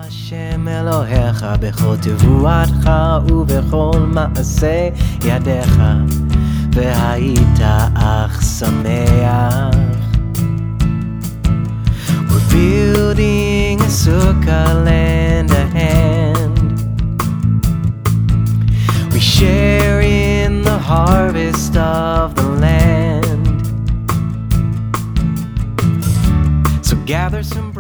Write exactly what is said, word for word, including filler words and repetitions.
השם אלוהיך בכל תבואתך ובכל מעשה ידיך, והיית אך שמח. We're building a sukkah land a hand. We share in the harvest of the land. So gather some